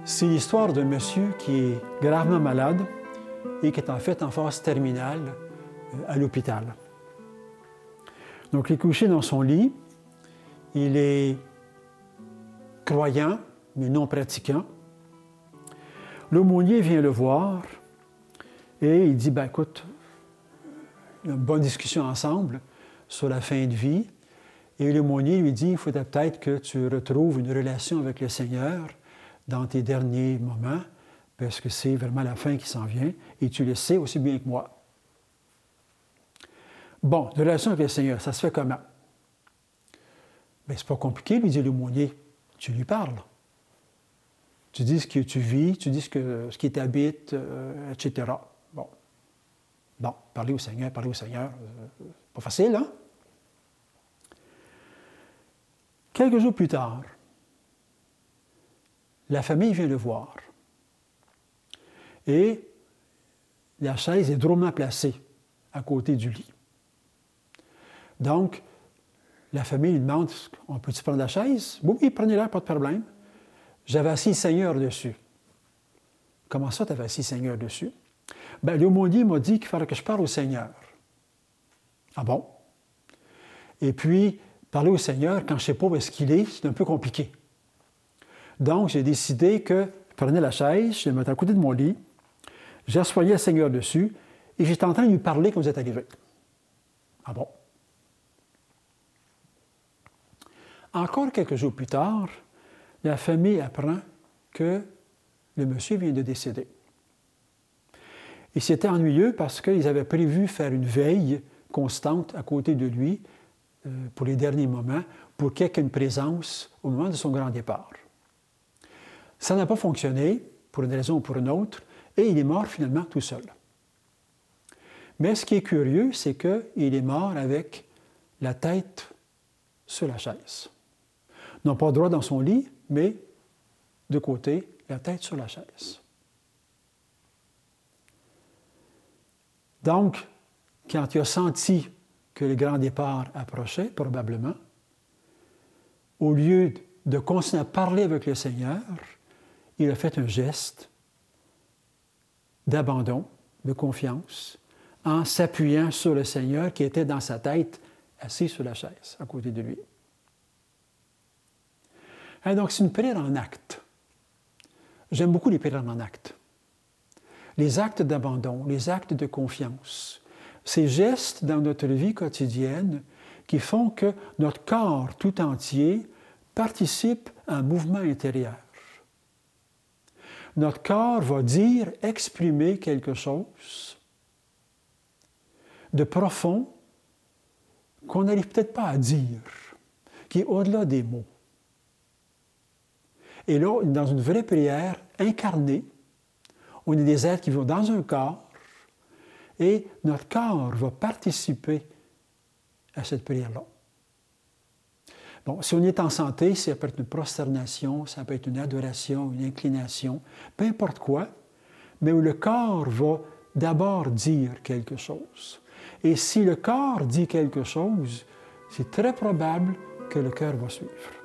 C'est l'histoire d'un monsieur qui est gravement malade et qui est en fait en phase terminale à l'hôpital. Donc, il est couché dans son lit. Il est croyant, mais non pratiquant. L'aumônier vient le voir et il dit, « Écoute, il y a une bonne discussion ensemble sur la fin de vie. » Et l'aumônier lui dit, « Il faudrait peut-être que tu retrouves une relation avec le Seigneur dans tes derniers moments, parce que c'est vraiment la fin qui s'en vient, et tu le sais aussi bien que moi. » Bon, de relation avec le Seigneur, ça se fait comment? Bien, c'est pas compliqué, lui dit l'aumônier. Tu lui parles. Tu dis ce que tu vis, tu dis ce qui t'habite, etc. Bon. Bon, parler au Seigneur, pas facile, hein? Quelques jours plus tard, la famille vient le voir. Et la chaise est drôlement placée à côté du lit. Donc, la famille lui demande, « On peut-tu prendre la chaise? » « Oui, prenez-la, pas de problème. » « J'avais assis le Seigneur dessus. » « Comment ça, tu avais assis le Seigneur dessus? » « Bien, l'aumônier m'a dit qu'il fallait que je parle au Seigneur. » « Ah bon? » Et puis, parler au Seigneur, quand je ne sais pas où est-ce qu'il est, c'est un peu compliqué. Donc, j'ai décidé que je prenais la chaise, je la mettais à côté de mon lit, j'assoyais le Seigneur dessus, et j'étais en train de lui parler quand vous êtes arrivé. Ah bon? Encore quelques jours plus tard, la famille apprend que le monsieur vient de décéder. Et c'était ennuyeux parce qu'ils avaient prévu faire une veille constante à côté de lui pour les derniers moments, pour qu'il y ait une présence au moment de son grand départ. Ça n'a pas fonctionné, pour une raison ou pour une autre, et il est mort finalement tout seul. Mais ce qui est curieux, c'est qu'il est mort avec la tête sur la chaise. Non pas droit dans son lit, mais de côté, la tête sur la chaise. Donc, quand il a senti que le grand départ approchait, probablement, au lieu de continuer à parler avec le Seigneur, il a fait un geste d'abandon, de confiance, en s'appuyant sur le Seigneur qui était dans sa tête, assis sur la chaise, à côté de lui. Et donc, c'est une prière en acte. J'aime beaucoup les prières en acte. Les actes d'abandon, les actes de confiance, ces gestes dans notre vie quotidienne qui font que notre corps tout entier participe à un mouvement intérieur. Notre corps va dire, exprimer quelque chose de profond qu'on n'arrive peut-être pas à dire, qui est au-delà des mots. Et là, dans une vraie prière incarnée, on est des êtres qui vont dans un corps et notre corps va participer à cette prière-là. Bon, si on est en santé, ça peut être une prosternation, ça peut être une adoration, une inclination, peu importe quoi, mais où le corps va d'abord dire quelque chose. Et si le corps dit quelque chose, c'est très probable que le cœur va suivre.